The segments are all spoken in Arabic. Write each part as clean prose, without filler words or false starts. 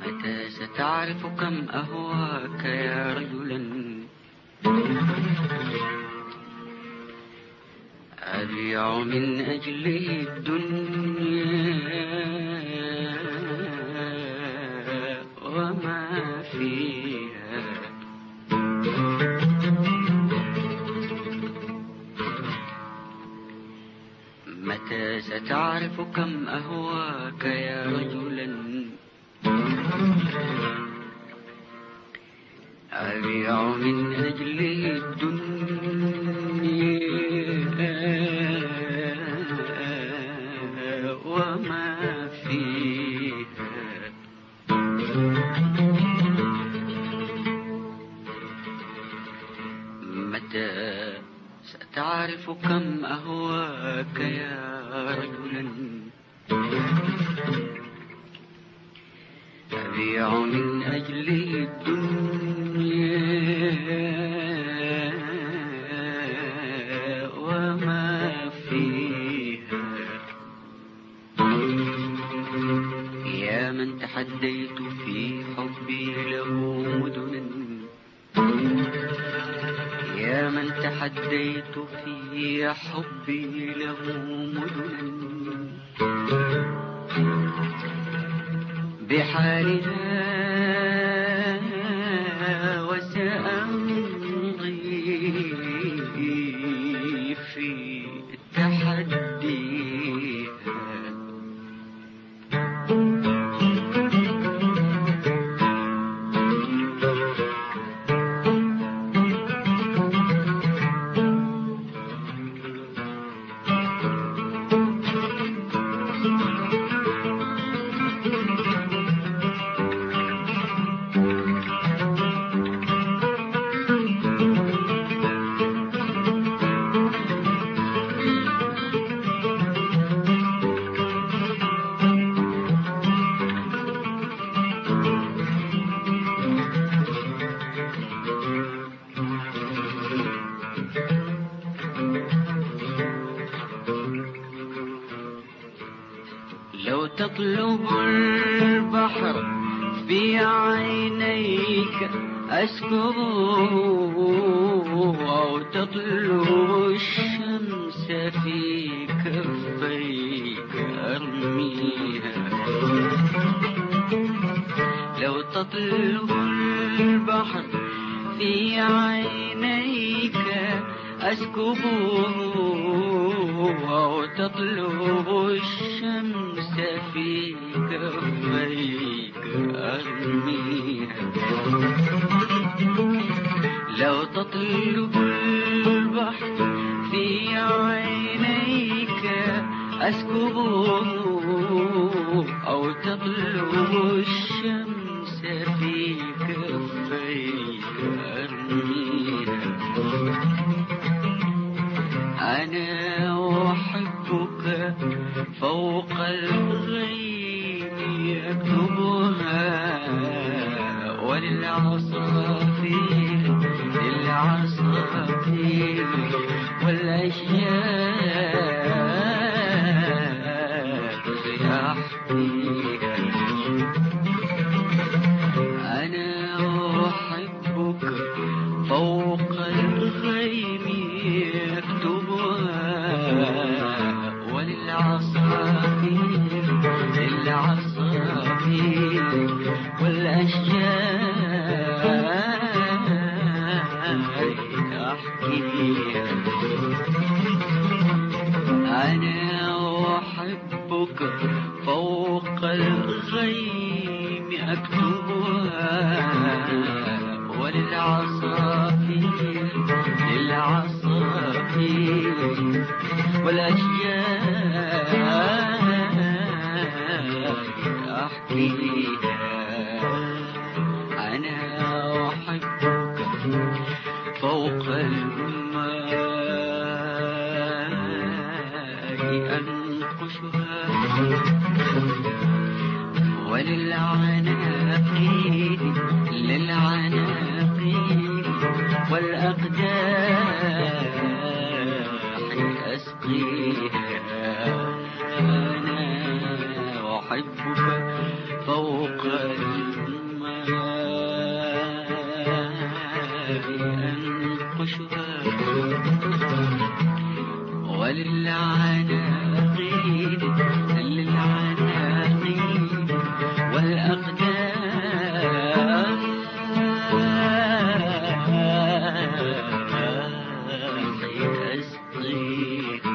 متى ستعرف كم أهواك يا رجلا أبيع من أجله الدنيا وما فيها. متى ستعرف كم أهواك يا رجلا أبيع من أجله الدنيا وما فيها. متى ستعرف كم أهواك يا رجلا أبيع من أجله الدنيا وما فيها. يا من تحديت في حبي له مدنا يا من تحديت في حبي له مدنا بحالها وسأمضي في تحديها. لو تطلب البحر في عينيك أسكبه أو تطلب الشمس في كفيك أرميها. لو تطلب البحر في عينيك أسكبه أو تطلب الشمس في كفيك أرميها. لو تطلب البحر في عينيك أسكبه أو تطلب الشمس في كفيك أرميها. أنا أحبك فوق الغيب أكتبها وللعصافير والأشياء يحكيها. أنا أحبك فوق الغيب أكتبها وللعصافير والأشياء أحكيها. أنا أحبك فوق الغيم أكتبها وللعصافير والأشياء أحكيها. أنا أحبك فوق الماء أنقشها وللعناقيد والأقداح أسقيها. أنا أحبك فوق أنقشها وللعناقيد والأقدام أسقيها.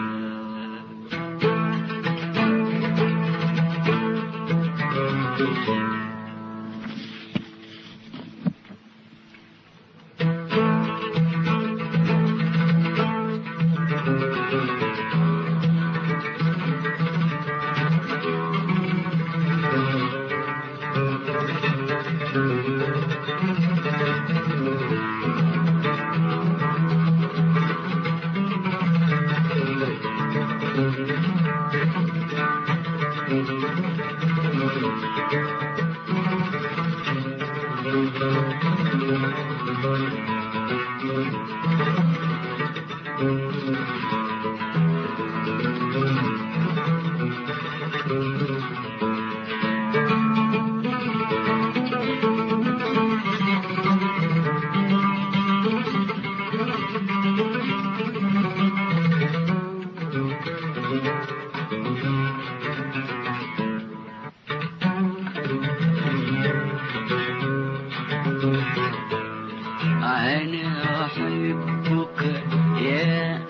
أنا أحبك يا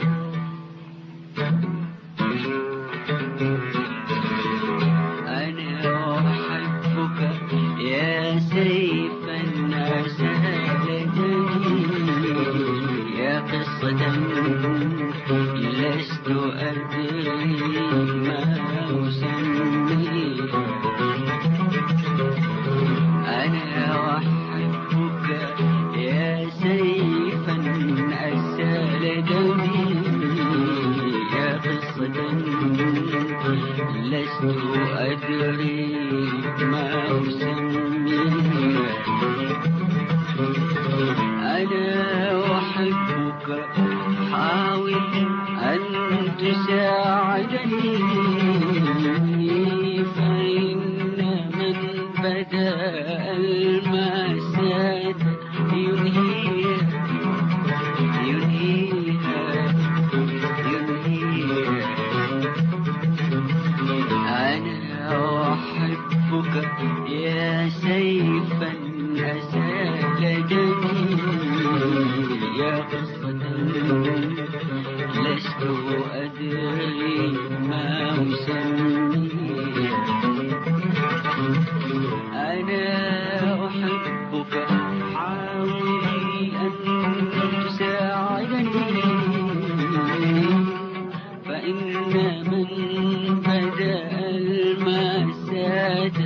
سيفا أسالتني يا قصة لست أدري ما أسميها. أنا أحبك يا سيفا أسالتني يا قصة لست أدري ما أسميها. أنا أحبك حاول أن تساعدني فإن من بدأ المأساة ينهيها. أنا أحبك يا سيفا أسالتني يا قصة لست أدري ما أسميها. أنا أحبك حاول أن تساعدني فإن من بدأ المأساة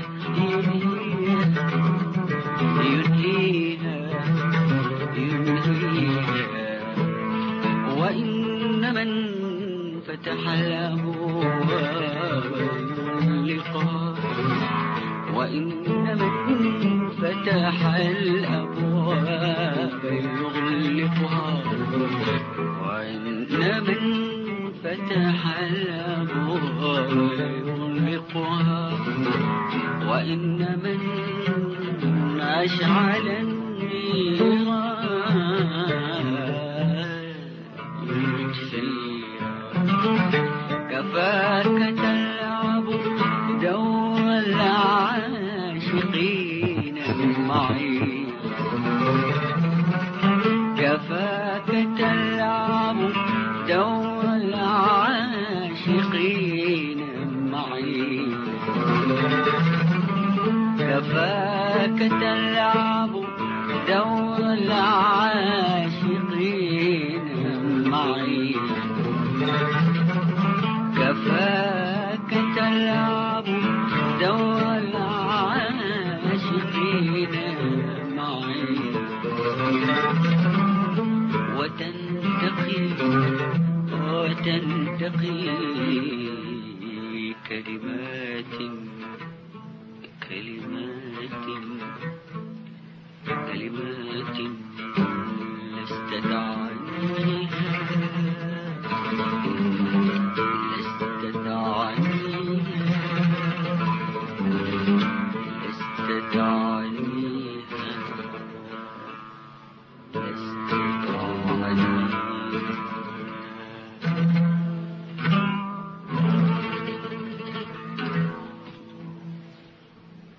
ينهيها. وإن من فتح الأبواب يغلقها. وإن من فتح الأبواب يغلقها. وإن من فتح الأبواب يغلقها. وإن من أشعل النيران يطفيها. كفاك تلعب دور العاشقين معي. كفاك تلعب دور العاشقين معي. كفاك تلعب دور العاشقين